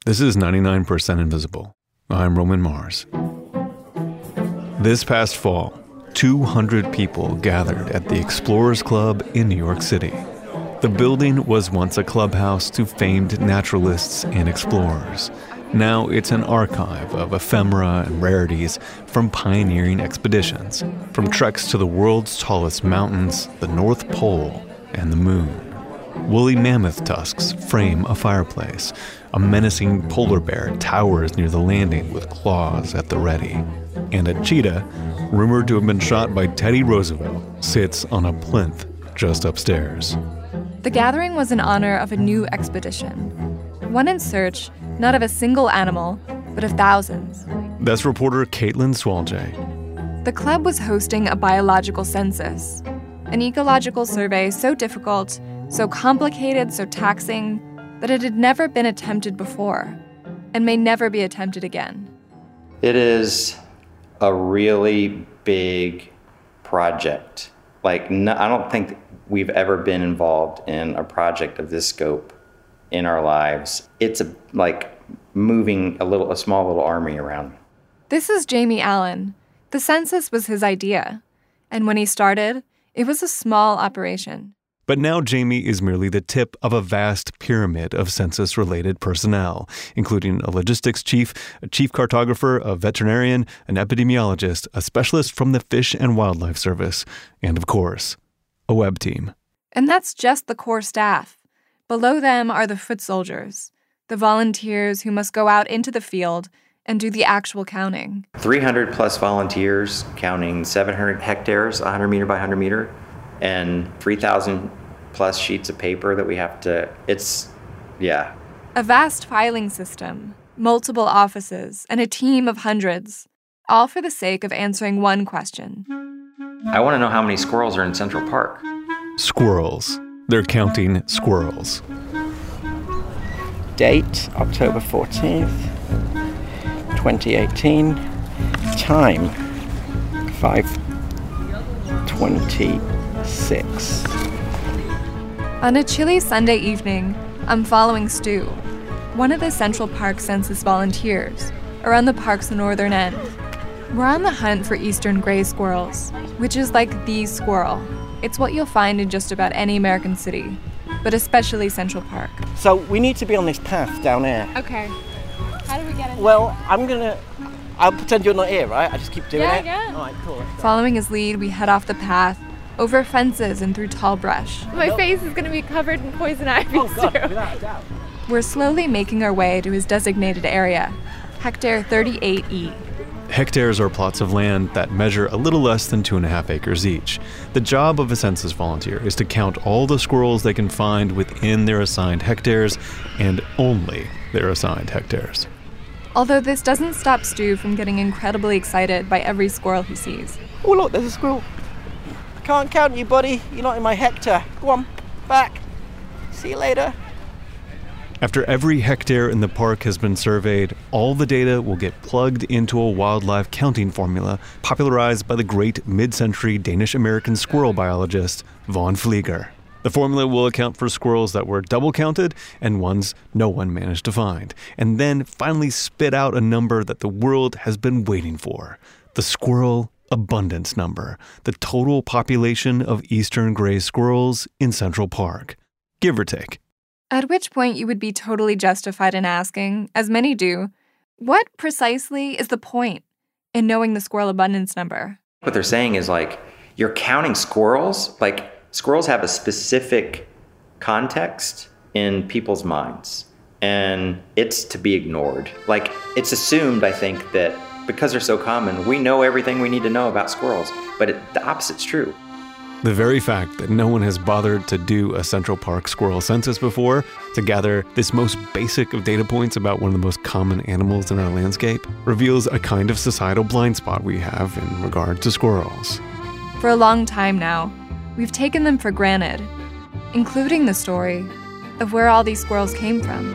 This is 99% Invisible. I'm Roman Mars. This past fall, 200 people gathered at the Explorers Club in New York City. The building was once a clubhouse to famed naturalists and explorers. Now it's an archive of ephemera and rarities from pioneering expeditions, from treks to the world's tallest mountains, the North Pole, and the moon. Woolly mammoth tusks frame a fireplace. A menacing polar bear towers near the landing with claws at the ready. And a cheetah, rumored to have been shot by Teddy Roosevelt, sits on a plinth just upstairs. The gathering was in honor of a new expedition. One in search, not of a single animal, but of thousands. That's reporter Caitlin Swalje. The club was hosting a biological census, an ecological survey so difficult, so complicated, so taxing, that it had never been attempted before, and may never be attempted again. It is a really big project. I don't think we've ever been involved in a project of this scope in our lives. It's like moving a small little army around. This is Jamie Allen. The census was his idea, and when he started, it was a small operation. But now Jamie is merely the tip of a vast pyramid of census-related personnel, including a logistics chief, a chief cartographer, a veterinarian, an epidemiologist, a specialist from the Fish and Wildlife Service, and of course, a web team. And that's just the core staff. Below them are the foot soldiers, the volunteers who must go out into the field and do the actual counting. 300 plus volunteers counting 700 hectares, 100 meter by 100 meter, and 3,000 plus sheets of paper that we have to, A vast filing system, multiple offices, and a team of hundreds, all for the sake of answering one question. I want to know how many squirrels are in Central Park. Squirrels. They're counting squirrels. Date, October 14th, 2018. Time, 5:26. On a chilly Sunday evening, I'm following Stu, one of the Central Park Census volunteers, around the park's northern end. We're on the hunt for eastern gray squirrels, which is like the squirrel. It's what you'll find in just about any American city, but especially Central Park. So we need to be on this path down here. Okay. How do we get in? Well, I'll pretend you're not here, right? I just keep doing it? Yeah. All right, cool. Following his lead, we head off the path, over fences and through tall brush. My face is going to be covered in poison ivy. Oh, God, without a doubt. We're slowly making our way to his designated area, Hectare 38E. Hectares are plots of land that measure a little less than 2.5 acres each. The job of a census volunteer is to count all the squirrels they can find within their assigned hectares, and only their assigned hectares. Although this doesn't stop Stu from getting incredibly excited by every squirrel he sees. Oh, look, there's a squirrel. I can't count you, buddy. You're not in my hectare. Go on, back. See you later. After every hectare in the park has been surveyed, all the data will get plugged into a wildlife counting formula popularized by the great mid-century Danish-American squirrel biologist von Flieger. The formula will account for squirrels that were double counted and ones no one managed to find, and then finally spit out a number that the world has been waiting for: the squirrel abundance number, the total population of eastern gray squirrels in Central Park, give or take. At which point you would be totally justified in asking, as many do, what precisely is the point in knowing the squirrel abundance number? What they're saying is you're counting squirrels. Squirrels have a specific context in people's minds, and it's to be ignored. It's assumed, I think, that because they're so common, we know everything we need to know about squirrels, but the opposite's true. The very fact that no one has bothered to do a Central Park squirrel census before to gather this most basic of data points about one of the most common animals in our landscape reveals a kind of societal blind spot we have in regard to squirrels. For a long time now, we've taken them for granted, including the story of where all these squirrels came from.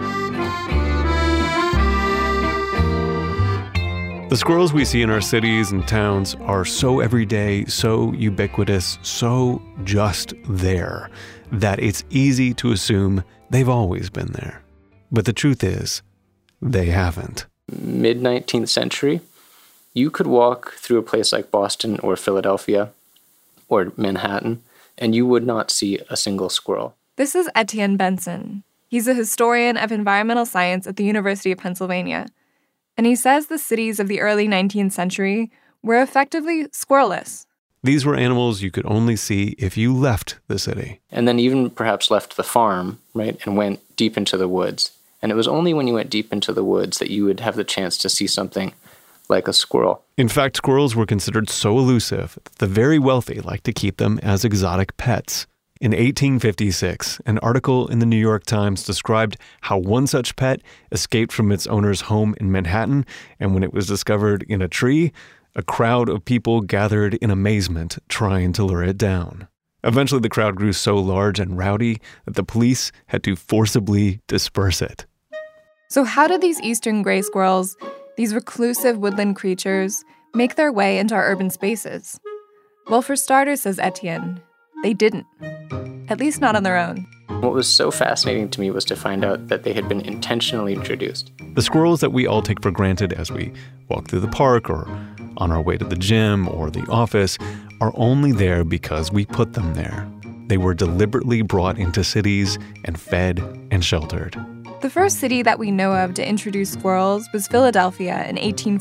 The squirrels we see in our cities and towns are so everyday, so ubiquitous, so just there, that it's easy to assume they've always been there. But the truth is, they haven't. Mid-19th century, you could walk through a place like Boston or Philadelphia or Manhattan, and you would not see a single squirrel. This is Etienne Benson. He's a historian of environmental science at the University of Pennsylvania. And he says the cities of the early 19th century were effectively squirrelless. These were animals you could only see if you left the city. And then even perhaps left the farm, right, and went deep into the woods. And it was only when you went deep into the woods that you would have the chance to see something like a squirrel. In fact, squirrels were considered so elusive that the very wealthy liked to keep them as exotic pets. In 1856, an article in the New York Times described how one such pet escaped from its owner's home in Manhattan, and when it was discovered in a tree, a crowd of people gathered in amazement trying to lure it down. Eventually, the crowd grew so large and rowdy that the police had to forcibly disperse it. So how did these eastern gray squirrels, these reclusive woodland creatures, make their way into our urban spaces? Well, for starters, says Etienne, they didn't. At least not on their own. What was so fascinating to me was to find out that they had been intentionally introduced. The squirrels that we all take for granted as we walk through the park or on our way to the gym or the office are only there because we put them there. They were deliberately brought into cities and fed and sheltered. The first city that we know of to introduce squirrels was Philadelphia in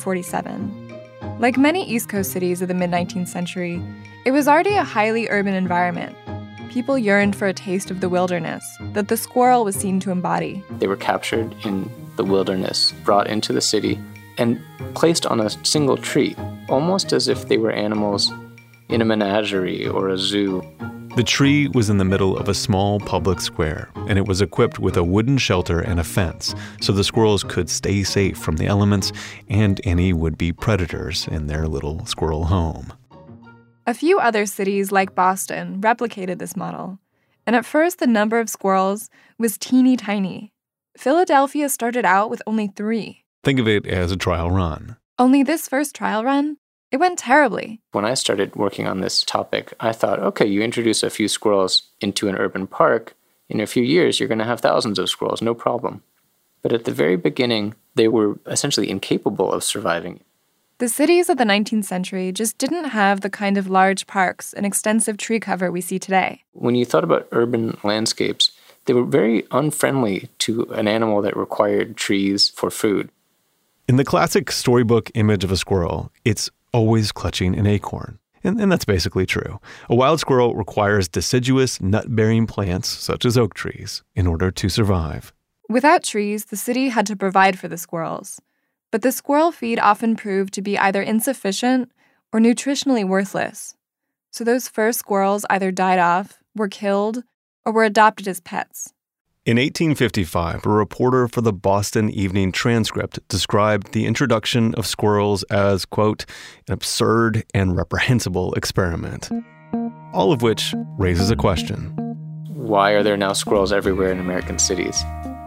1847. Like many East Coast cities of the mid-19th century, it was already a highly urban environment. People yearned for a taste of the wilderness that the squirrel was seen to embody. They were captured in the wilderness, brought into the city, and placed on a single tree, almost as if they were animals in a menagerie or a zoo. The tree was in the middle of a small public square, and it was equipped with a wooden shelter and a fence, so the squirrels could stay safe from the elements and any would-be predators in their little squirrel home. A few other cities, like Boston, replicated this model. And at first, the number of squirrels was teeny tiny. Philadelphia started out with only 3. Think of it as a trial run. Only this first trial run, it went terribly. When I started working on this topic, I thought, okay, you introduce a few squirrels into an urban park, in a few years you're going to have thousands of squirrels, no problem. But at the very beginning, they were essentially incapable of surviving. The cities of the 19th century just didn't have the kind of large parks and extensive tree cover we see today. When you thought about urban landscapes, they were very unfriendly to an animal that required trees for food. In the classic storybook image of a squirrel, it's always clutching an acorn. And that's basically true. A wild squirrel requires deciduous nut-bearing plants, such as oak trees, in order to survive. Without trees, the city had to provide for the squirrels. But the squirrel feed often proved to be either insufficient or nutritionally worthless. So those first squirrels either died off, were killed, or were adopted as pets. In 1855, a reporter for the Boston Evening Transcript described the introduction of squirrels as, quote, an absurd and reprehensible experiment. All of which raises a question. Why are there now squirrels everywhere in American cities?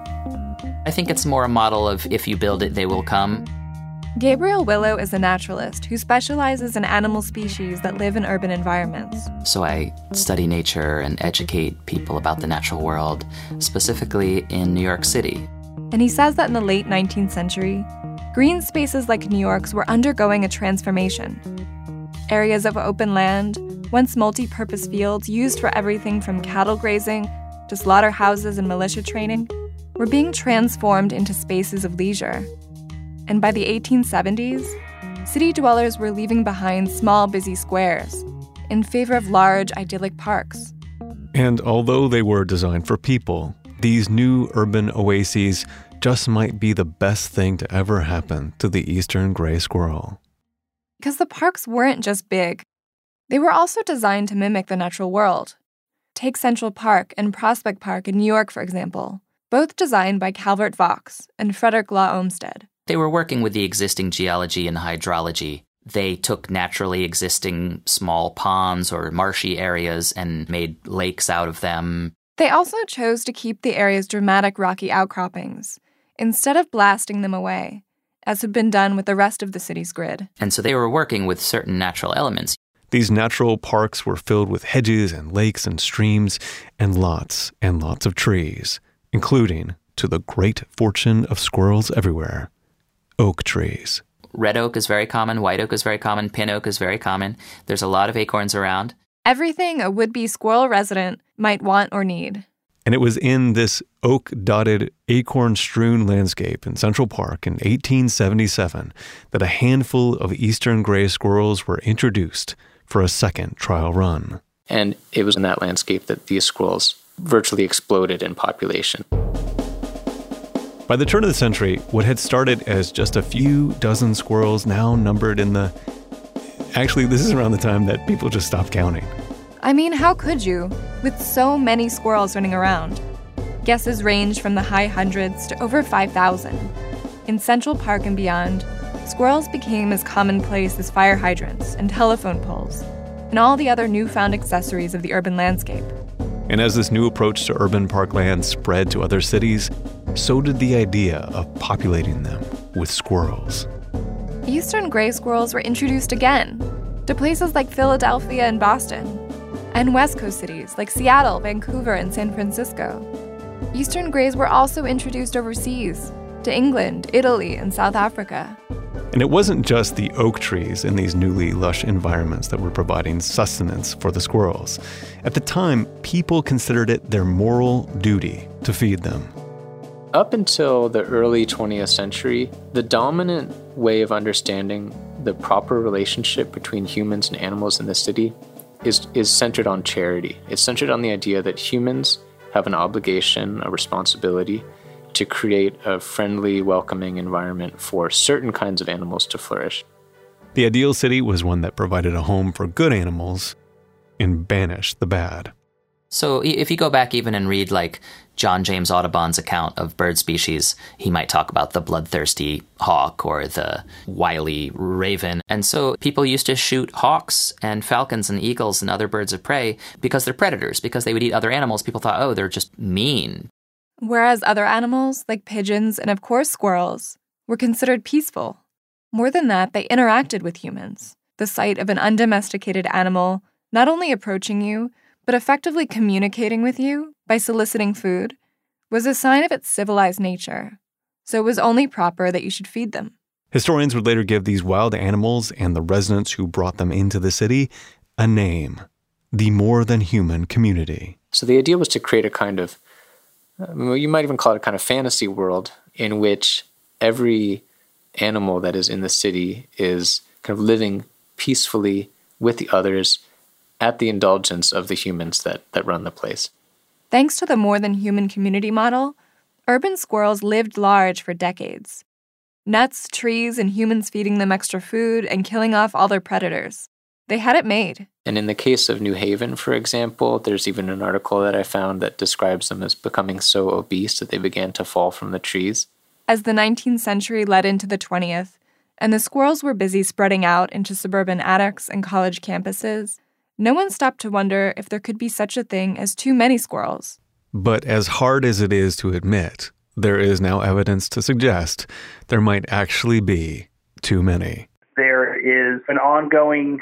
I think it's more a model of if you build it, they will come. Gabriel Willow is a naturalist who specializes in animal species that live in urban environments. So I study nature and educate people about the natural world, specifically in New York City. And he says that in the late 19th century, green spaces like New York's were undergoing a transformation. Areas of open land, once multi-purpose fields used for everything from cattle grazing to slaughterhouses and militia training, were being transformed into spaces of leisure. And by the 1870s, city dwellers were leaving behind small, busy squares in favor of large, idyllic parks. And although they were designed for people, these new urban oases just might be the best thing to ever happen to the eastern gray squirrel. Because the parks weren't just big. They were also designed to mimic the natural world. Take Central Park and Prospect Park in New York, for example, both designed by Calvert Vaux and Frederick Law Olmsted. They were working with the existing geology and hydrology. They took naturally existing small ponds or marshy areas and made lakes out of them. They also chose to keep the area's dramatic rocky outcroppings, instead of blasting them away, as had been done with the rest of the city's grid. And so they were working with certain natural elements. These natural parks were filled with hedges and lakes and streams and lots of trees, including to the great fortune of squirrels everywhere: oak trees. Red oak is very common, white oak is very common, pin oak is very common. There's a lot of acorns around. Everything a would-be squirrel resident might want or need. And it was in this oak-dotted, acorn-strewn landscape in Central Park in 1877 that a handful of eastern gray squirrels were introduced for a second trial run. And it was in that landscape that these squirrels virtually exploded in population. By the turn of the century, what had started as just a few dozen squirrels now numbered in the... Actually, this is around the time that people just stopped counting. I mean, how could you, with so many squirrels running around? Guesses range from the high hundreds to over 5,000. In Central Park and beyond, squirrels became as commonplace as fire hydrants and telephone poles, and all the other newfound accessories of the urban landscape. And as this new approach to urban parkland spread to other cities, so did the idea of populating them with squirrels. Eastern gray squirrels were introduced again to places like Philadelphia and Boston, and West Coast cities like Seattle, Vancouver, and San Francisco. Eastern grays were also introduced overseas, to England, Italy, and South Africa. And it wasn't just the oak trees in these newly lush environments that were providing sustenance for the squirrels. At the time, people considered it their moral duty to feed them. Up until the early 20th century, the dominant way of understanding the proper relationship between humans and animals in the city is centered on charity. It's centered on the idea that humans have an obligation, a responsibility to create a friendly, welcoming environment for certain kinds of animals to flourish. The ideal city was one that provided a home for good animals and banished the bad. So if you go back even and read like John James Audubon's account of bird species, he might talk about the bloodthirsty hawk or the wily raven. And so people used to shoot hawks and falcons and eagles and other birds of prey because they're predators, because they would eat other animals. People thought, oh, they're just mean. Whereas other animals, like pigeons and of course squirrels, were considered peaceful. More than that, they interacted with humans. The sight of an undomesticated animal not only approaching you, but effectively communicating with you by soliciting food was a sign of its civilized nature. So it was only proper that you should feed them. Historians would later give these wild animals and the residents who brought them into the city a name: the more than human community. So the idea was to create a kind of, you might even call it a kind of fantasy world in which every animal that is in the city is kind of living peacefully with the others at the indulgence of the humans that run the place. Thanks to the more than human community model, urban squirrels lived large for decades. Nuts, trees, and humans feeding them extra food and killing off all their predators. They had it made. And in the case of New Haven, for example, there's even an article that I found that describes them as becoming so obese that they began to fall from the trees. As the 19th century led into the 20th, and the squirrels were busy spreading out into suburban attics and college campuses, no one stopped to wonder if there could be such a thing as too many squirrels. But as hard as it is to admit, there is now evidence to suggest there might actually be too many. There is an ongoing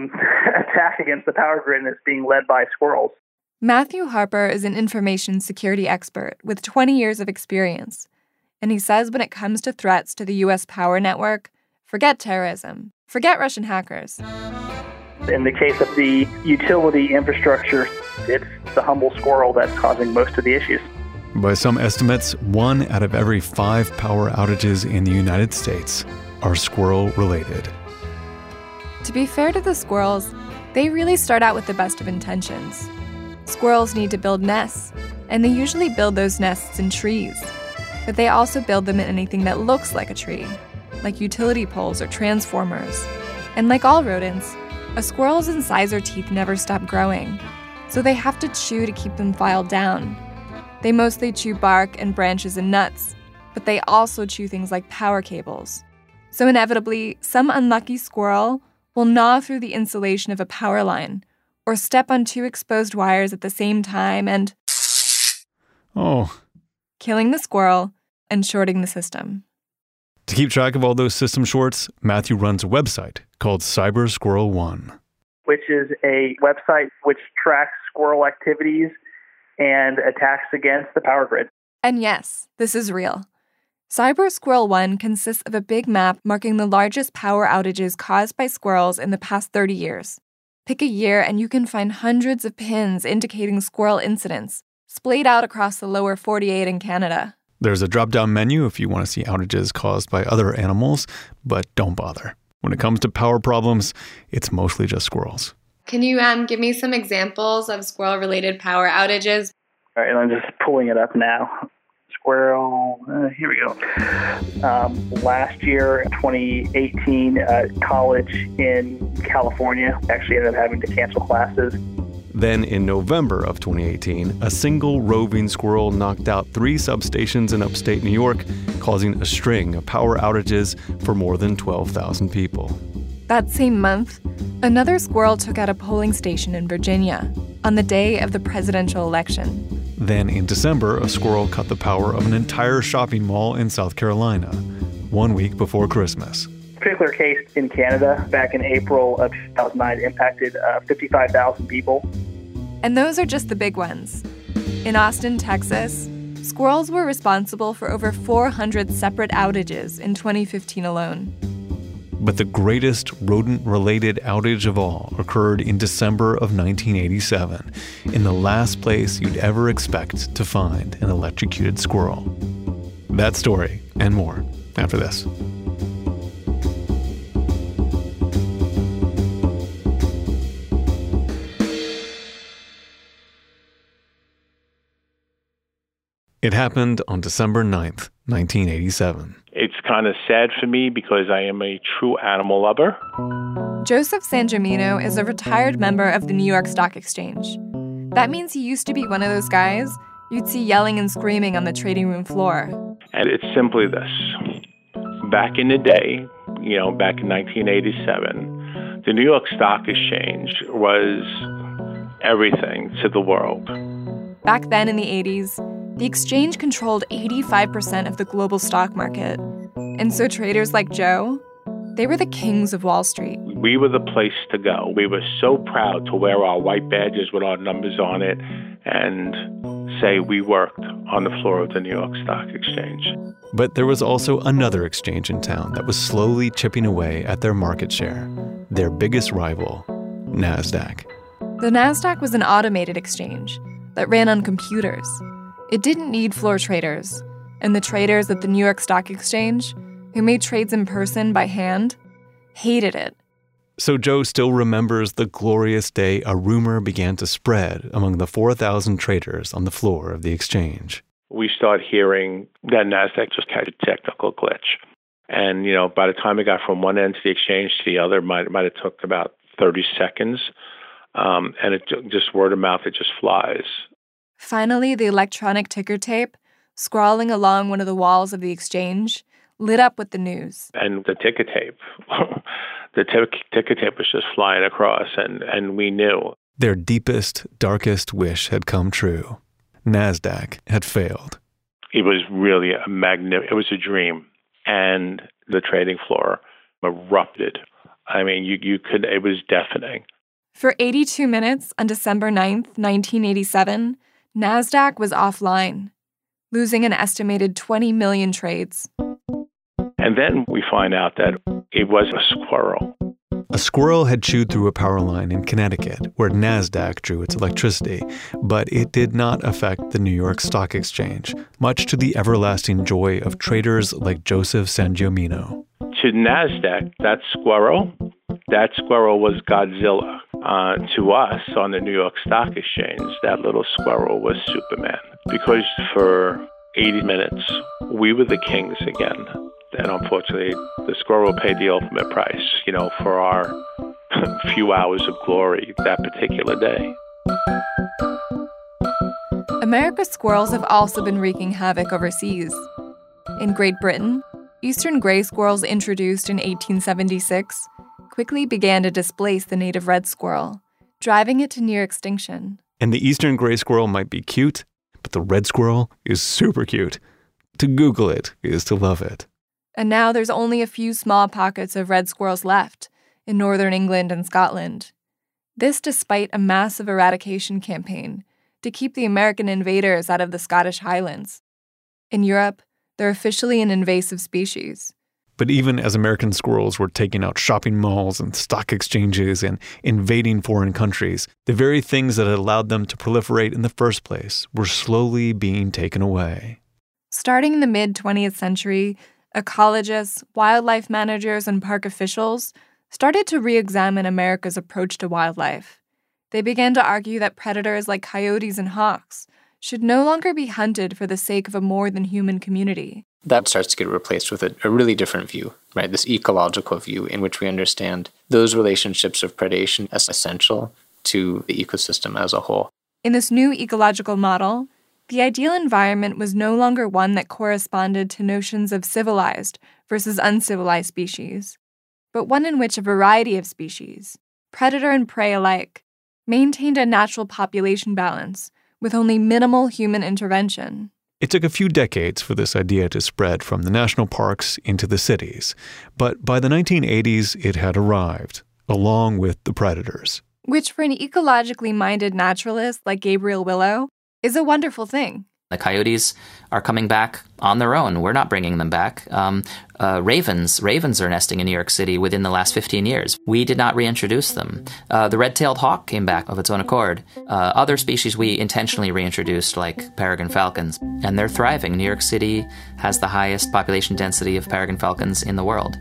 attack against the power grid that's being led by squirrels. Matthew Harper is an information security expert with 20 years of experience, and he says when it comes to threats to the U.S. power network, forget terrorism, forget Russian hackers. In the case of the utility infrastructure, it's the humble squirrel that's causing most of the issues. By some estimates, 1 out of every 5 power outages in the United States are squirrel-related. To be fair to the squirrels, they really start out with the best of intentions. Squirrels need to build nests, and they usually build those nests in trees. But they also build them in anything that looks like a tree, like utility poles or transformers. And like all rodents, a squirrel's incisor teeth never stop growing, so they have to chew to keep them filed down. They mostly chew bark and branches and nuts, but they also chew things like power cables. So inevitably, some unlucky squirrel will gnaw through the insulation of a power line, or step on 2 exposed wires at the same time and... killing the squirrel and shorting the system. To keep track of all those system shorts, Matthew runs a website called Cyber Squirrel One, which is a website which tracks squirrel activities and attacks against the power grid. And yes, this is real. Cyber Squirrel 1 consists of a big map marking the largest power outages caused by squirrels in the past 30 years. Pick a year and you can find hundreds of pins indicating squirrel incidents, splayed out across the lower 48 in Canada. There's a drop-down menu if you want to see outages caused by other animals, but don't bother. When it comes to power problems, it's mostly just squirrels. Can you give me some examples of squirrel-related power outages? All right, I'm just pulling it up now. Squirrel, here we go. Last year, 2018, college in California actually ended up having to cancel classes. Then in November of 2018, a single roving squirrel knocked out 3 substations in upstate New York, causing a string of power outages for more than 12,000 people. That same month, another squirrel took out a polling station in Virginia on the day of the presidential election. Then in December, a squirrel cut the power of an entire shopping mall in South Carolina, 1 week before Christmas. A particular case in Canada back in April of 2009 impacted 55,000 people. And those are just the big ones. In Austin, Texas, squirrels were responsible for over 400 separate outages in 2015 alone. But the greatest rodent-related outage of all occurred in December of 1987, in the last place you'd ever expect to find an electrocuted squirrel. That story and more after this. It happened on December 9th, 1987. It's kind of sad for me because I am a true animal lover. Joseph San Gimino is a retired member of the New York Stock Exchange. That means he used to be one of those guys you'd see yelling and screaming on the trading room floor. And it's simply this. Back in the day, back in 1987, the New York Stock Exchange was everything to the world. Back then in the 80s, the exchange controlled 85% of the global stock market. And so traders like Joe, they were the kings of Wall Street. We were the place to go. We were so proud to wear our white badges with our numbers on it and say we worked on the floor of the New York Stock Exchange. But there was also another exchange in town that was slowly chipping away at their market share, their biggest rival, NASDAQ. The NASDAQ was an automated exchange that ran on computers. It didn't need floor traders, and the traders at the New York Stock Exchange, who made trades in person by hand, hated it. So Joe still remembers the glorious day a rumor began to spread among the 4,000 traders on the floor of the exchange. We started hearing that NASDAQ just had a technical glitch. And, by the time it got from one end to the exchange to the other, might have took about 30 seconds. And it just word of mouth, it just flies. Finally, the electronic ticker tape, scrawling along one of the walls of the exchange, lit up with the news. And the ticker tape, ticker tape was just flying across, and we knew. Their deepest, darkest wish had come true. NASDAQ had failed. It was really it was a dream. And the trading floor erupted. I mean, it was deafening. For 82 minutes on December 9th, 1987, NASDAQ was offline, losing an estimated 20 million trades. And then we find out that it was a squirrel. A squirrel had chewed through a power line in Connecticut, where NASDAQ drew its electricity, but it did not affect the New York Stock Exchange, much to the everlasting joy of traders like Joseph San Gimino. To NASDAQ, that squirrel was Godzilla. To us on the New York Stock Exchange, that little squirrel was Superman. Because for 80 minutes, we were the kings again. And unfortunately, the squirrel paid the ultimate price, for our few hours of glory that particular day. America's squirrels have also been wreaking havoc overseas. In Great Britain, eastern gray squirrels introduced in 1876 quickly began to displace the native red squirrel, driving it to near extinction. And the eastern gray squirrel might be cute, but the red squirrel is super cute. To Google it is to love it. And now there's only a few small pockets of red squirrels left in northern England and Scotland. This despite a massive eradication campaign to keep the American invaders out of the Scottish Highlands. In Europe, they're officially an invasive species. But even as American squirrels were taking out shopping malls and stock exchanges and invading foreign countries, the very things that had allowed them to proliferate in the first place were slowly being taken away. Starting in the mid-20th century, ecologists, wildlife managers, and park officials started to re-examine America's approach to wildlife. They began to argue that predators like coyotes and hawks should no longer be hunted for the sake of a more than human community. That starts to get replaced with a really different view, right? This ecological view in which we understand those relationships of predation as essential to the ecosystem as a whole. In this new ecological model, the ideal environment was no longer one that corresponded to notions of civilized versus uncivilized species, but one in which a variety of species, predator and prey alike, maintained a natural population balance with only minimal human intervention. It took a few decades for this idea to spread from the national parks into the cities, but by the 1980s it had arrived, along with the predators. Which for an ecologically minded naturalist like Gabriel Willow is a wonderful thing. The coyotes are coming back on their own. We're not bringing them back. Ravens are nesting in New York City within the last 15 years. We did not reintroduce them. The red-tailed hawk came back of its own accord. Other species we intentionally reintroduced, like peregrine falcons, and they're thriving. New York City has the highest population density of peregrine falcons in the world.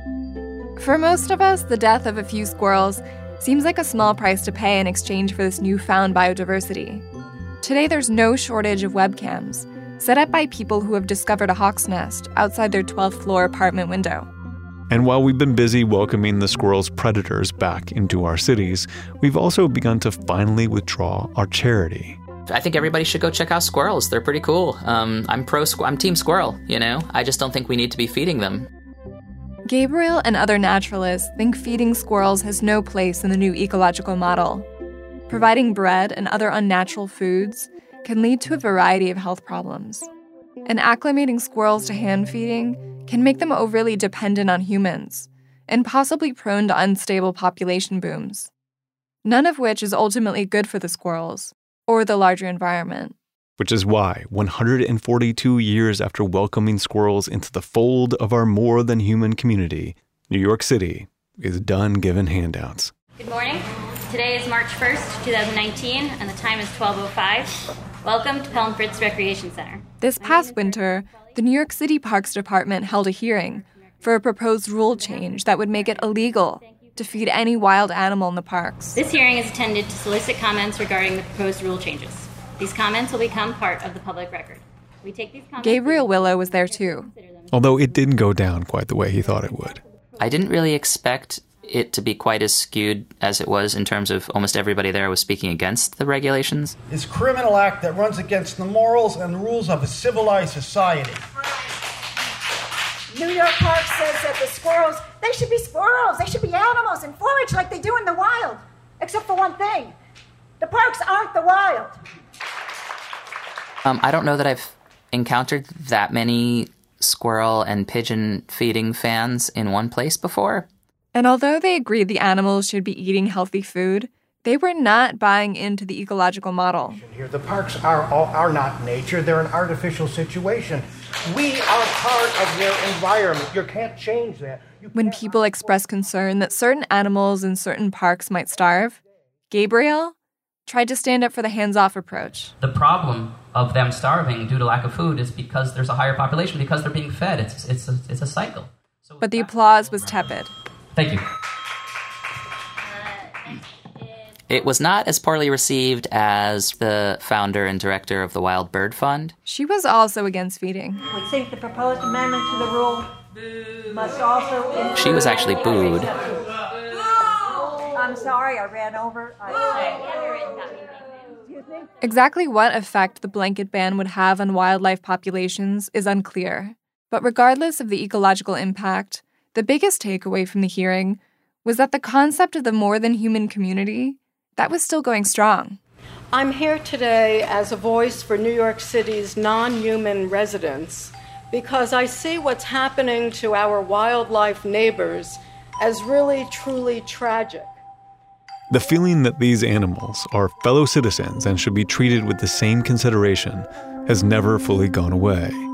For most of us, the death of a few squirrels seems like a small price to pay in exchange for this newfound biodiversity. Today, there's no shortage of webcams set up by people who have discovered a hawk's nest outside their 12th floor apartment window. And while we've been busy welcoming the squirrel's predators back into our cities, we've also begun to finally withdraw our charity. I think everybody should go check out squirrels. They're pretty cool. I'm team squirrel, I just don't think we need to be feeding them. Gabriel and other naturalists think feeding squirrels has no place in the new ecological model. Providing bread and other unnatural foods can lead to a variety of health problems. And acclimating squirrels to hand feeding can make them overly dependent on humans and possibly prone to unstable population booms, none of which is ultimately good for the squirrels or the larger environment. Which is why, 142 years after welcoming squirrels into the fold of our more than human community, New York City is done giving handouts. Good morning. Today is March 1st, 2019, and the time is 12:05. Welcome to Pelham Fritz Recreation Center. This past winter, the New York City Parks Department held a hearing for a proposed rule change that would make it illegal to feed any wild animal in the parks. This hearing is intended to solicit comments regarding the proposed rule changes. These comments will become part of the public record. We take these comments. Gabriel Willow was there too. Although it didn't go down quite the way he thought it would. I didn't really expect it to be quite as skewed as it was in terms of almost everybody there was speaking against the regulations. This criminal act that runs against the morals and the rules of a civilized society. New York Park says that the squirrels, they should be squirrels, they should be animals and forage like they do in the wild. Except for one thing, the parks aren't the wild. I don't know that I've encountered that many squirrel and pigeon feeding fans in one place before. And although they agreed the animals should be eating healthy food, they were not buying into the ecological model. Here, the parks are not nature, they're an artificial situation. We are part of their environment. You can't change that. When people expressed concern that certain animals in certain parks might starve, Gabriel tried to stand up for the hands-off approach. The problem of them starving due to lack of food is because there's a higher population, because they're being fed. It's a cycle. But the applause was tepid. Thank you. It was not as poorly received as the founder and director of the Wild Bird Fund. She was also against feeding. We think the proposed amendment to the rule must also... She was actually booed. I'm sorry, I ran over. Exactly what effect the blanket ban would have on wildlife populations is unclear. But regardless of the ecological impact, the biggest takeaway from the hearing was that the concept of the more than human community, that was still going strong. I'm here today as a voice for New York City's non-human residents because I see what's happening to our wildlife neighbors as really, truly tragic. The feeling that these animals are fellow citizens and should be treated with the same consideration has never fully gone away.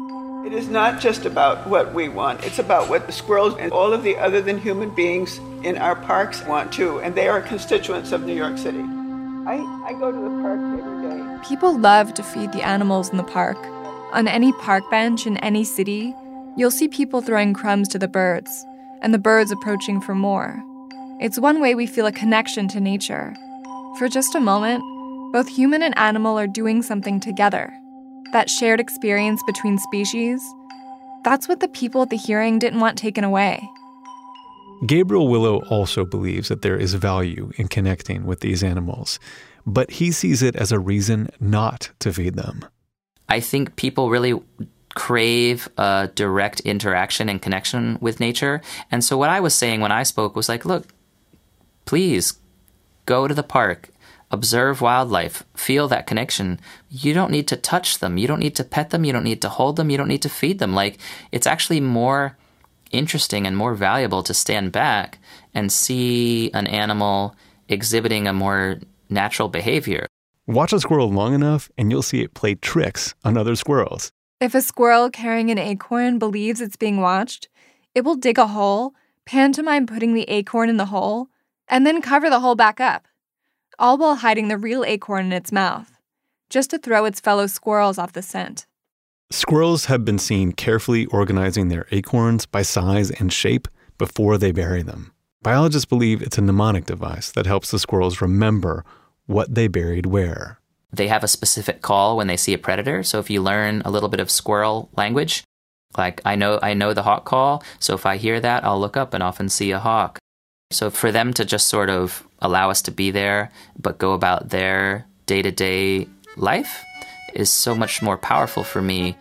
It is not just about what we want. It's about what the squirrels and all of the other than human beings in our parks want too, and they are constituents of New York City. I go to the park every day. People love to feed the animals in the park. On any park bench in any city, you'll see people throwing crumbs to the birds, and the birds approaching for more. It's one way we feel a connection to nature. For just a moment, both human and animal are doing something together. That shared experience between species, that's what the people at the hearing didn't want taken away. Gabriel Willow also believes that there is value in connecting with these animals, but he sees it as a reason not to feed them. I think people really crave a direct interaction and connection with nature. And so what I was saying when I spoke was like, look, please go to the park, observe wildlife, feel that connection. You don't need to touch them. You don't need to pet them. You don't need to hold them. You don't need to feed them. Like, it's actually more interesting and more valuable to stand back and see an animal exhibiting a more natural behavior. Watch a squirrel long enough and you'll see it play tricks on other squirrels. If a squirrel carrying an acorn believes it's being watched, it will dig a hole, pantomime putting the acorn in the hole, and then cover the hole back up, all while hiding the real acorn in its mouth, just to throw its fellow squirrels off the scent. Squirrels have been seen carefully organizing their acorns by size and shape before they bury them. Biologists believe it's a mnemonic device that helps the squirrels remember what they buried where. They have a specific call when they see a predator. So if you learn a little bit of squirrel language, like I know the hawk call, so if I hear that, I'll look up and often see a hawk. So for them to just sort of allow us to be there, but go about their day-to-day life is so much more powerful for me.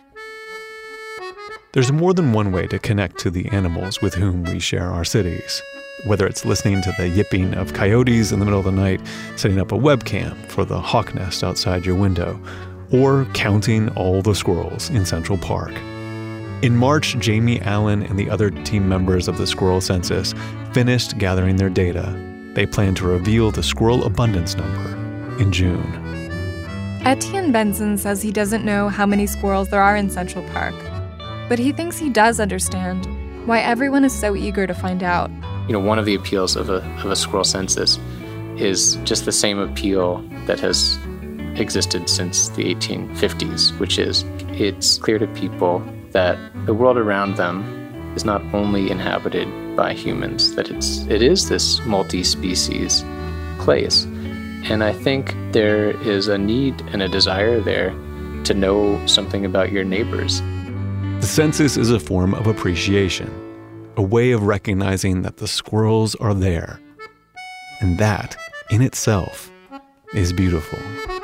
There's more than one way to connect to the animals with whom we share our cities. Whether it's listening to the yipping of coyotes in the middle of the night, setting up a webcam for the hawk nest outside your window, or counting all the squirrels in Central Park. In March, Jamie Allen and the other team members of the Squirrel Census finished gathering their data. They plan to reveal the squirrel abundance number in June. Etienne Benson says he doesn't know how many squirrels there are in Central Park, but he thinks he does understand why everyone is so eager to find out. You know, one of the appeals of a squirrel census is just the same appeal that has existed since the 1850s, which is it's clear to people that the world around them is not only inhabited by humans, that it is this multi-species place. And I think there is a need and a desire there to know something about your neighbors. The census is a form of appreciation, a way of recognizing that the squirrels are there. And that, in itself, is beautiful.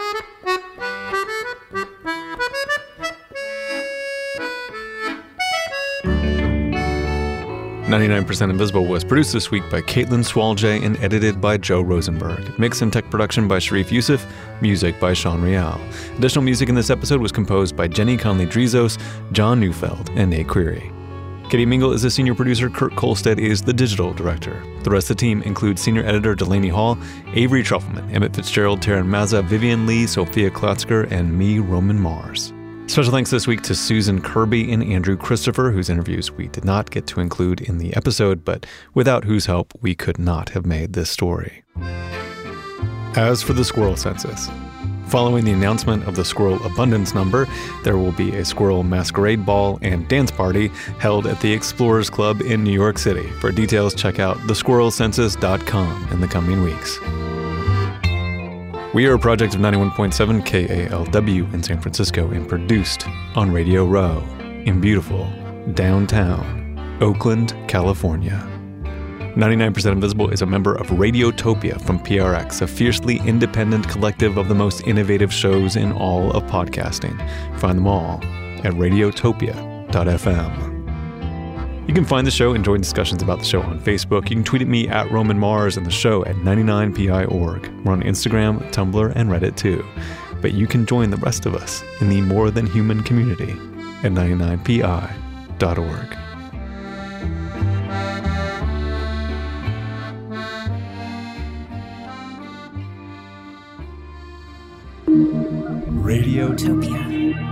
99% Invisible was produced this week by Caitlin Swalje and edited by Joe Rosenberg. Mix and tech production by Sharif Youssef. Music by Sean Real. Additional music in this episode was composed by Jenny Conley-Drizos, John Neufeld, and Nate Query. Katie Mingle is the senior producer. Kurt Kolstad is the digital director. The rest of the team includes senior editor Delaney Hall, Avery Trufelman, Emmett Fitzgerald, Taryn Mazza, Vivian Lee, Sophia Klotzker, and me, Roman Mars. Special thanks this week to Susan Kirby and Andrew Christopher, whose interviews we did not get to include in the episode, but without whose help we could not have made this story. As for the squirrel census, following the announcement of the squirrel abundance number, there will be a squirrel masquerade ball and dance party held at the Explorers Club in New York City. For details, check out thesquirrelcensus.com in the coming weeks. We are a project of 91.7 KALW in San Francisco and produced on Radio Row in beautiful downtown Oakland, California. 99% Invisible is a member of Radiotopia from PRX, a fiercely independent collective of the most innovative shows in all of podcasting. Find them all at radiotopia.fm. You can find the show and join discussions about the show on Facebook. You can tweet at me at Roman Mars and the show at 99pi.org. We're on Instagram, Tumblr, and Reddit too. But you can join the rest of us in the More Than Human community at 99pi.org. Radiotopia.